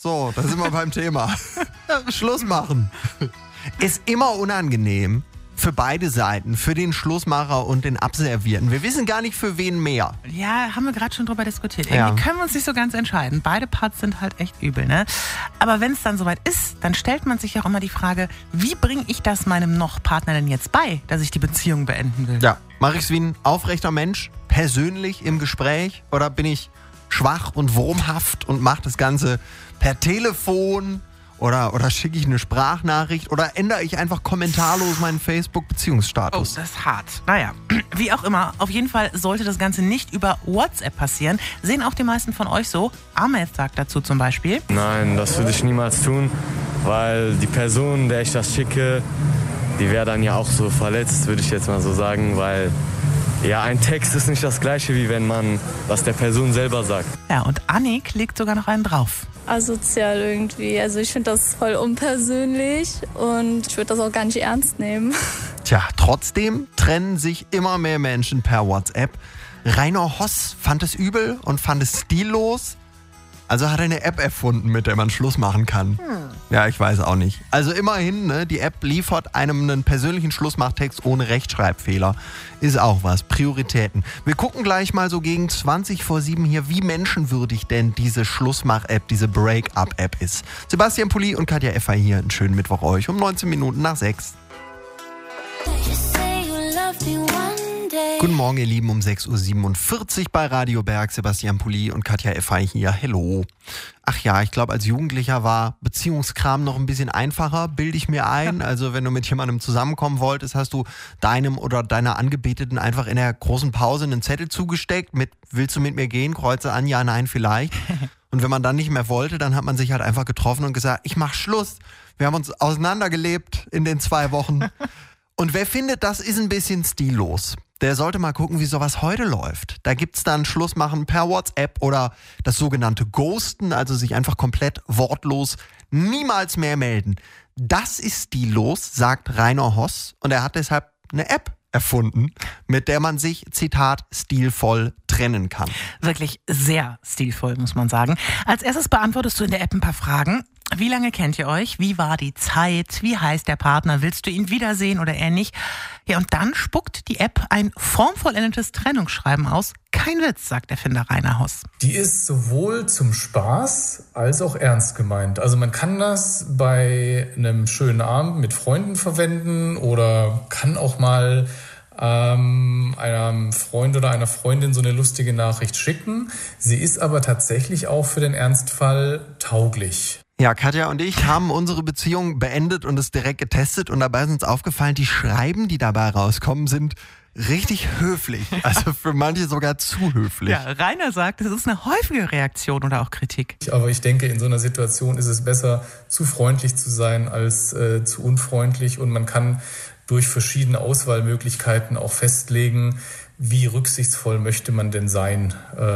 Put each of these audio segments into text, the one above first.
So, da sind wir beim Thema. Schluss machen. Ist immer unangenehm für beide Seiten, für den Schlussmacher und den Abservierten. Wir wissen gar nicht, für wen mehr. Ja, haben wir gerade schon drüber diskutiert. Irgendwie können wir uns nicht so ganz entscheiden. Beide Parts sind halt echt übel, ne? Aber wenn es dann soweit ist, dann stellt man sich auch immer die Frage, wie bringe ich das meinem Noch-Partner denn jetzt bei, dass ich die Beziehung beenden will? Ja, mache ich es wie ein aufrechter Mensch, persönlich im Gespräch, oder bin ich schwach und wurmhaft und mache das Ganze per Telefon? Oder schicke ich eine Sprachnachricht oder ändere ich einfach kommentarlos meinen Facebook-Beziehungsstatus? Oh, das ist hart. Naja, wie auch immer, auf jeden Fall sollte das Ganze nicht über WhatsApp passieren. Sehen auch die meisten von euch so. Ahmed sagt dazu zum Beispiel: Nein, das würde ich niemals tun, weil die Person, der ich das schicke, die wäre dann ja auch so verletzt, würde ich jetzt mal so sagen, weil ja, ein Text ist nicht das Gleiche, wie wenn man das der Person selber sagt. Ja, und Annik legt sogar noch einen drauf. Asozial irgendwie. Also ich finde das voll unpersönlich und ich würde das auch gar nicht ernst nehmen. Tja, trotzdem trennen sich immer mehr Menschen per WhatsApp. Rainer Hoss fand es übel und fand es stillos. Also hat er eine App erfunden, mit der man Schluss machen kann. Ja, ich weiß auch nicht. Also immerhin, ne, die App liefert einem einen persönlichen Schlussmachtext ohne Rechtschreibfehler. Ist auch was. Prioritäten. Wir gucken gleich mal so gegen 7:20 hier, wie menschenwürdig denn diese Schlussmach-App, diese Break-Up-App ist. Sebastian Pulli und Katja Effer hier. Einen schönen Mittwoch euch um 19 Minuten nach 6. Guten Morgen, ihr Lieben, um 6:47 Uhr bei Radio Berg. Sebastian Pulli und Katja Effer hier. Hello. Ach ja, ich glaube, als Jugendlicher war Beziehungskram noch ein bisschen einfacher, bilde ich mir ein. Also wenn du mit jemandem zusammenkommen wolltest, hast du deinem oder deiner Angebeteten einfach in der großen Pause einen Zettel zugesteckt mit: Willst du mit mir gehen? Kreuze an, ja, nein, vielleicht. Und wenn man dann nicht mehr wollte, dann hat man sich halt einfach getroffen und gesagt: Ich mach Schluss. Wir haben uns auseinandergelebt in den 2 Wochen. Und wer findet, das ist ein bisschen stillos, der sollte mal gucken, wie sowas heute läuft. Da gibt's dann Schlussmachen per WhatsApp oder das sogenannte Ghosten, also sich einfach komplett wortlos niemals mehr melden. Das ist stillos, sagt Rainer Hoss, und er hat deshalb eine App erfunden, mit der man sich, Zitat, stilvoll trennen kann. Wirklich sehr stilvoll, muss man sagen. Als erstes beantwortest du in der App ein paar Fragen. Wie lange kennt ihr euch? Wie war die Zeit? Wie heißt der Partner? Willst du ihn wiedersehen oder eher nicht? Ja, und dann spuckt die App ein formvollendetes Trennungsschreiben aus. Kein Witz, sagt der Erfinder Rainer Hoss. Die ist sowohl zum Spaß als auch ernst gemeint. Also man kann das bei einem schönen Abend mit Freunden verwenden oder kann auch mal einem Freund oder einer Freundin so eine lustige Nachricht schicken. Sie ist aber tatsächlich auch für den Ernstfall tauglich. Ja, Katja und ich haben unsere Beziehung beendet und es direkt getestet, und dabei ist uns aufgefallen, die Schreiben, die dabei rauskommen, sind richtig höflich. Also für manche sogar zu höflich. Ja, Rainer sagt, es ist eine häufige Reaktion oder auch Kritik. Aber ich denke, in so einer Situation ist es besser, zu freundlich zu sein als zu unfreundlich, und man kann durch verschiedene Auswahlmöglichkeiten auch festlegen, wie rücksichtsvoll möchte man denn sein.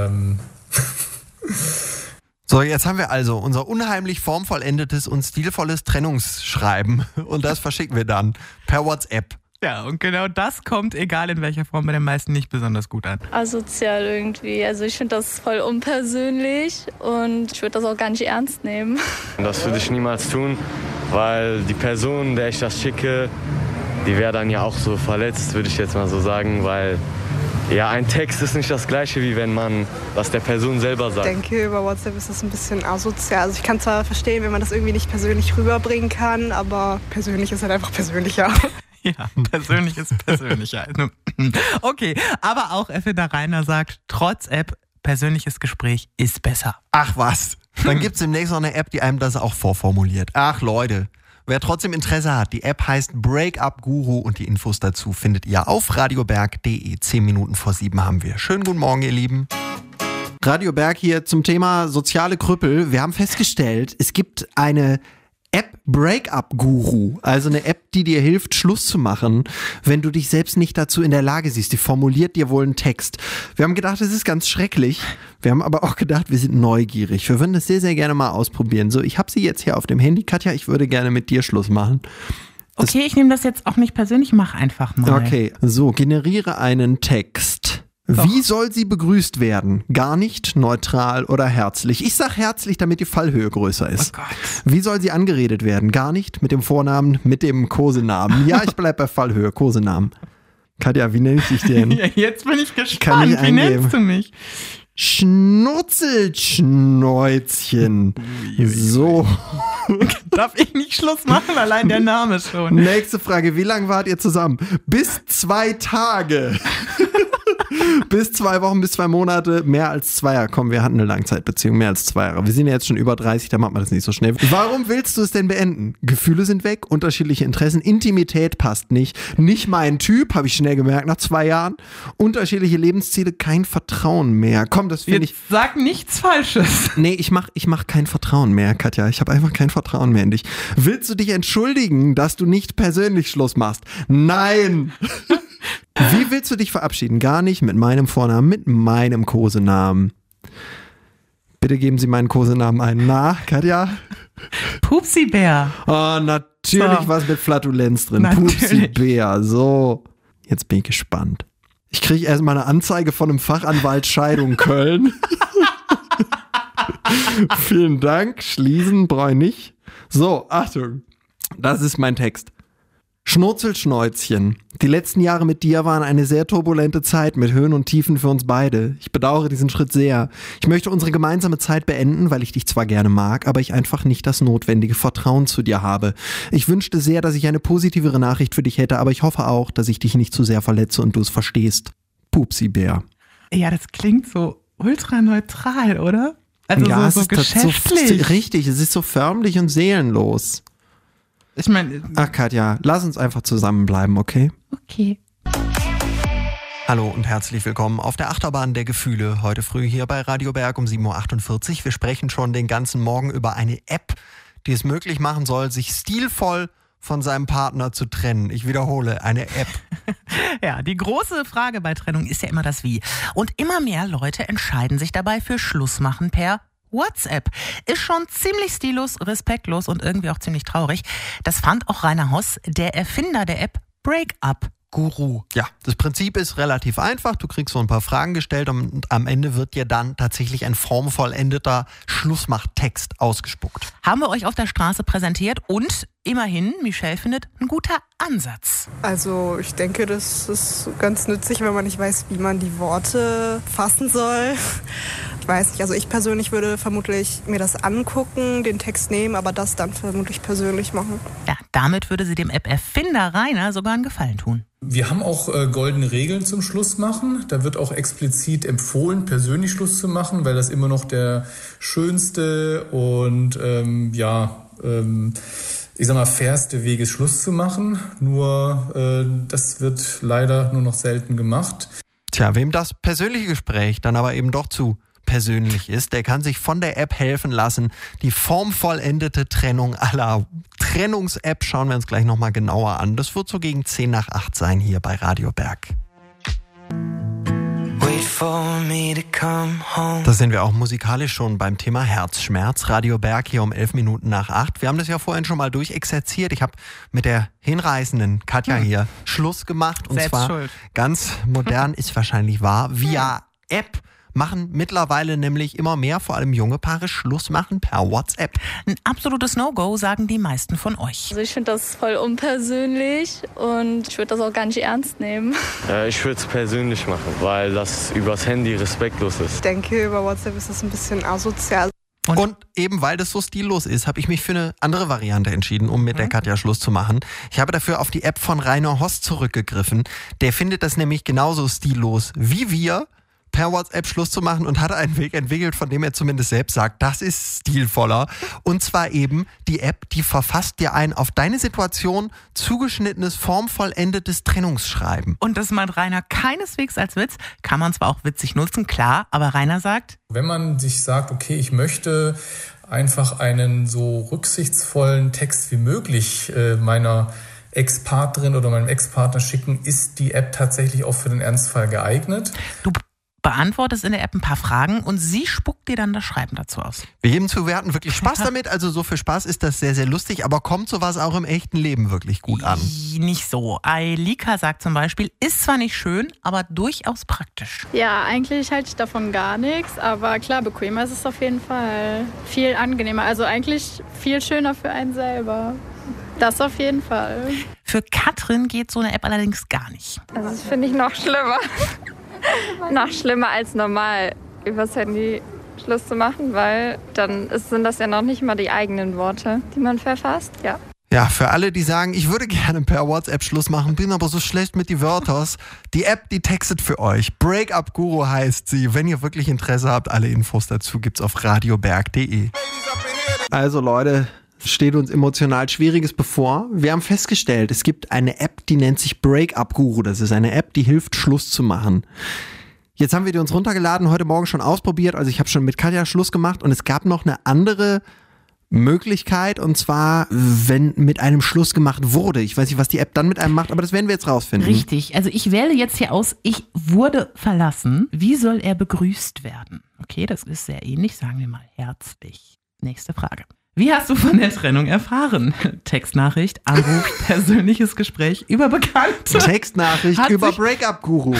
So, jetzt haben wir also unser unheimlich formvollendetes und stilvolles Trennungsschreiben, und das verschicken wir dann per WhatsApp. Ja, und genau das kommt, egal in welcher Form, bei den meisten nicht besonders gut an. Asozial irgendwie. Also ich finde das voll unpersönlich und ich würde das auch gar nicht ernst nehmen. Das würde ich niemals tun, weil die Person, der ich das schicke, die wäre dann ja auch so verletzt, würde ich jetzt mal so sagen, weil ja, ein Text ist nicht das Gleiche, wie wenn man das der Person selber sagt. Ich denke, über WhatsApp ist das ein bisschen asozial. Also ich kann zwar verstehen, wenn man das irgendwie nicht persönlich rüberbringen kann, aber persönlich ist halt einfach persönlicher. Ja, persönlich ist persönlicher. Okay, aber auch Erfinder Rainer sagt, trotz App, persönliches Gespräch ist besser. Ach was, dann gibt's demnächst noch eine App, die einem das auch vorformuliert. Ach Leute. Wer trotzdem Interesse hat, die App heißt Break-Up Guru, und die Infos dazu findet ihr auf radioberg.de. 7:10 haben wir. Schönen guten Morgen, ihr Lieben. Radio Berg hier zum Thema soziale Krüppel. Wir haben festgestellt, es gibt eine App Break-Up Guru, also eine App, die dir hilft, Schluss zu machen, wenn du dich selbst nicht dazu in der Lage siehst. Die formuliert dir wohl einen Text. Wir haben gedacht, das ist ganz schrecklich. Wir haben aber auch gedacht, wir sind neugierig. Wir würden das sehr, sehr gerne mal ausprobieren. So, ich habe sie jetzt hier auf dem Handy. Katja, ich würde gerne mit dir Schluss machen. Okay, ich nehme das jetzt auch nicht persönlich, mach einfach mal. Okay, so, generiere einen Text. Wie soll sie begrüßt werden? Gar nicht, neutral oder herzlich? Ich sag herzlich, damit die Fallhöhe größer ist. Oh Gott. Wie soll sie angeredet werden? Gar nicht, mit dem Vornamen, mit dem Kosenamen. Ja, ich bleib bei Fallhöhe, Kosenamen. Katja, wie nenne ich dich denn? Ja, jetzt bin ich gespannt. Wie nennst du mich? Schnurzelschnäuzchen. So. Darf ich nicht Schluss machen? Allein der Name schon. Nächste Frage. Wie lange wart ihr zusammen? Bis 2 Tage. Bis 2 Wochen, bis 2 Monate, mehr als 2 Jahre. Komm, wir hatten eine Langzeitbeziehung, mehr als 2 Jahre. Wir sind ja jetzt schon über 30, da macht man das nicht so schnell. Warum willst du es denn beenden? Gefühle sind weg, unterschiedliche Interessen, Intimität passt nicht. Nicht mein Typ, habe ich schnell gemerkt nach 2 Jahren. Unterschiedliche Lebensziele, kein Vertrauen mehr. Komm, das finde ich... Sag nichts Falsches. Nee, ich mach kein Vertrauen mehr, Katja. Ich habe einfach kein Vertrauen mehr in dich. Willst du dich entschuldigen, dass du nicht persönlich Schluss machst? Nein! Wie willst du dich verabschieden? Gar nicht mit meinem Vornamen, mit meinem Kosenamen. Bitte geben Sie meinen Kosenamen ein. Na, Katja? Pupsi-Bär. Oh, natürlich So. was mit Flatulenz drin. Natürlich. Pupsi-Bär. So, jetzt bin ich gespannt. Ich kriege erstmal eine Anzeige von einem Fachanwalt Scheidung Köln. Vielen Dank. Schließen brauche ich nicht. So, Achtung. Das ist mein Text. Schnurzelschnäuzchen. Die letzten Jahre mit dir waren eine sehr turbulente Zeit mit Höhen und Tiefen für uns beide. Ich bedauere diesen Schritt sehr. Ich möchte unsere gemeinsame Zeit beenden, weil ich dich zwar gerne mag, aber ich einfach nicht das notwendige Vertrauen zu dir habe. Ich wünschte sehr, dass ich eine positivere Nachricht für dich hätte, aber ich hoffe auch, dass ich dich nicht zu sehr verletze und du es verstehst. Pupsi-Bär. Ja, das klingt so ultra neutral, oder? Also Ja, so es ist geschäftlich. richtig, es ist so förmlich und seelenlos. Ich meine, Ach Katja, lass uns einfach zusammenbleiben, okay? okay. Hallo und herzlich willkommen auf der Achterbahn der Gefühle. Heute früh hier bei Radio Berg um 7.48 Uhr. Wir sprechen schon den ganzen Morgen über eine App, die es möglich machen soll, sich stilvoll von seinem Partner zu trennen. Ich wiederhole, eine App. Ja, die große Frage bei Trennung ist ja immer das Wie. Und immer mehr Leute entscheiden sich dabei für Schlussmachen per WhatsApp. Ist schon ziemlich stillos, respektlos und irgendwie auch ziemlich traurig. Das fand auch Rainer Hoss, der Erfinder der App Breakup-Guru. Ja, das Prinzip ist relativ einfach. Du kriegst so ein paar Fragen gestellt und am Ende wird dir dann tatsächlich ein formvollendeter Schlussmachtext ausgespuckt. Haben wir euch auf der Straße präsentiert und immerhin, Michelle findet, ein guter Ansatz. Also ich denke, das ist ganz nützlich, wenn man nicht weiß, wie man die Worte fassen soll. Ich weiß nicht, also ich persönlich würde vermutlich mir das angucken, den Text nehmen, aber das dann vermutlich persönlich machen. Ja, damit würde sie dem App-Erfinder Rainer sogar einen Gefallen tun. Wir haben auch goldene Regeln zum Schluss machen. Da wird auch explizit empfohlen, persönlich Schluss zu machen, weil das immer noch der schönste und ich sag mal, fairste Weg ist, Schluss zu machen. Nur das wird leider nur noch selten gemacht. Tja, wem das persönliche Gespräch dann aber eben doch zu persönlich ist, der kann sich von der App helfen lassen. Die formvollendete Trennung aller Trennungs-App schauen wir uns gleich nochmal genauer an. Das wird so gegen 10 nach 8 sein hier bei Radio Berg. Da sind wir auch musikalisch schon beim Thema Herzschmerz. Radio Berg hier um 11 Minuten nach 8. Wir haben das ja vorhin schon mal durchexerziert. Ich habe mit der hinreißenden Katja hier Schluss gemacht. Und Selbst zwar schuld. ganz modern, ist wahrscheinlich wahr, via App. Machen mittlerweile nämlich immer mehr, vor allem junge Paare, Schluss machen per WhatsApp. Ein absolutes No-Go, sagen die meisten von euch. Also ich finde das voll unpersönlich und ich würde das auch gar nicht ernst nehmen. Ich würde es persönlich machen, weil das übers Handy respektlos ist. Ich denke, über WhatsApp ist das ein bisschen asozial. Und eben weil das so stillos ist, habe ich mich für eine andere Variante entschieden, um mit der Katja Schluss zu machen. Ich habe dafür auf die App von Rainer Hoss zurückgegriffen. Der findet das nämlich genauso stillos wie wir, per WhatsApp Schluss zu machen und hat einen Weg entwickelt, von dem er zumindest selbst sagt, das ist stilvoller. Und zwar eben die App, die verfasst dir ein auf deine Situation zugeschnittenes, formvollendetes Trennungsschreiben. Und das meint Rainer keineswegs als Witz. Kann man zwar auch witzig nutzen, klar, aber Rainer sagt, Wenn man sich sagt, okay, ich möchte einfach einen so rücksichtsvollen Text wie möglich meiner Ex-Partnerin oder meinem Ex-Partner schicken, ist die App tatsächlich auch für den Ernstfall geeignet. du beantwortest in der App ein paar Fragen und sie spuckt dir dann das Schreiben dazu aus. Wir geben zu, wir hatten wirklich Spaß damit, also so für Spaß ist das sehr, sehr lustig, aber kommt sowas auch im echten Leben wirklich gut an? Nicht so. Eilika sagt zum Beispiel, ist zwar nicht schön, aber durchaus praktisch. Ja, eigentlich halte ich davon gar nichts, aber klar, bequemer ist es auf jeden Fall. Viel angenehmer, also eigentlich viel schöner für einen selber. Das auf jeden Fall. Für Katrin geht so eine App allerdings gar nicht. Also das finde ich noch schlimmer. Noch schlimmer als normal, übers Handy Schluss zu machen, weil dann sind das ja noch nicht mal die eigenen Worte, die man verfasst. Ja. Ja, für alle, die sagen, ich würde gerne per WhatsApp Schluss machen, bin aber so schlecht mit die Wörters. Die App, die textet für euch. Breakup Guru heißt sie. Wenn ihr wirklich Interesse habt, alle Infos dazu gibt's auf radioberg.de. Also Leute, steht uns emotional Schwieriges bevor. Wir haben festgestellt, es gibt eine App, die nennt sich Breakup Guru. Das ist eine App, die hilft, Schluss zu machen. Jetzt haben wir die uns runtergeladen, heute Morgen schon ausprobiert. Also ich habe schon mit Katja Schluss gemacht und es gab noch eine andere Möglichkeit, und zwar, wenn mit einem Schluss gemacht wurde. Ich weiß nicht, was die App dann mit einem macht, aber das werden wir jetzt rausfinden. Richtig, also ich wähle jetzt hier aus, ich wurde verlassen. Wie soll er begrüßt werden? Okay, das ist sehr ähnlich, sagen wir mal herzlich. Nächste Frage. Wie hast du von der Trennung erfahren? Textnachricht, Anruf, persönliches Gespräch über Bekannte. Textnachricht über Breakup Guru.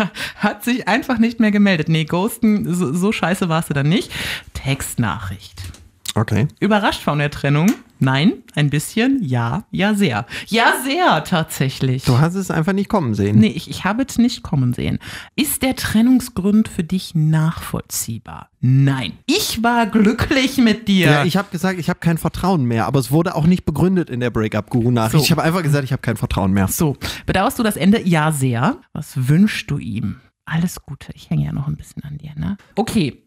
Hat sich einfach nicht mehr gemeldet. Nee, ghosten, so scheiße warst du dann nicht. Textnachricht. Okay. Überrascht von der Trennung? Nein, ein bisschen, ja, ja sehr. Ja sehr, tatsächlich. Du hast es einfach nicht kommen sehen. Nee, ich habe es nicht kommen sehen. Ist der Trennungsgrund für dich nachvollziehbar? Nein. Ich war glücklich mit dir. Ja, ich habe gesagt, ich habe kein Vertrauen mehr, aber es wurde auch nicht begründet in der Breakup-Guru-Nachricht. So. Ich habe einfach gesagt, ich habe kein Vertrauen mehr. So, bedauerst du das Ende? Ja sehr. Was wünschst du ihm? Alles Gute. Ich hänge ja noch ein bisschen an dir, ne? Okay.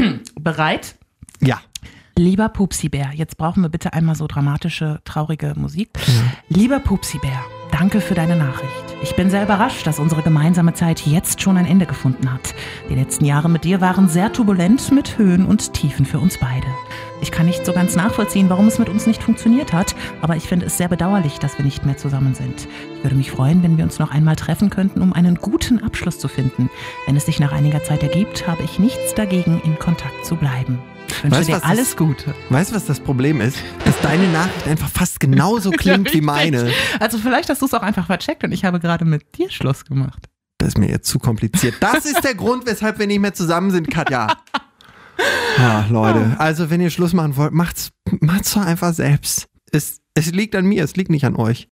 Bereit? Ja. Lieber Pupsi-Bär, jetzt brauchen wir bitte einmal so dramatische, traurige Musik. Lieber Pupsi-Bär, danke für deine Nachricht. Ich bin sehr überrascht, dass unsere gemeinsame Zeit jetzt schon ein Ende gefunden hat. Die letzten Jahre mit dir waren sehr turbulent mit Höhen und Tiefen für uns beide. Ich kann nicht so ganz nachvollziehen, warum es mit uns nicht funktioniert hat, aber ich finde es sehr bedauerlich, dass wir nicht mehr zusammen sind. Ich würde mich freuen, wenn wir uns noch einmal treffen könnten, um einen guten Abschluss zu finden. Wenn es sich nach einiger Zeit ergibt, habe ich nichts dagegen, in Kontakt zu bleiben. Ich wünsche dir alles Gute. Weißt du, was das Problem ist? Dass deine Nachricht einfach fast genauso klingt wie meine. Also vielleicht hast du es auch einfach vercheckt und ich habe gerade mit dir Schluss gemacht. Das ist mir jetzt zu kompliziert. Das ist der Grund, weshalb wir nicht mehr zusammen sind, Katja. Ja, Leute, also wenn ihr Schluss machen wollt, macht's doch einfach selbst. Es liegt an mir, es liegt nicht an euch.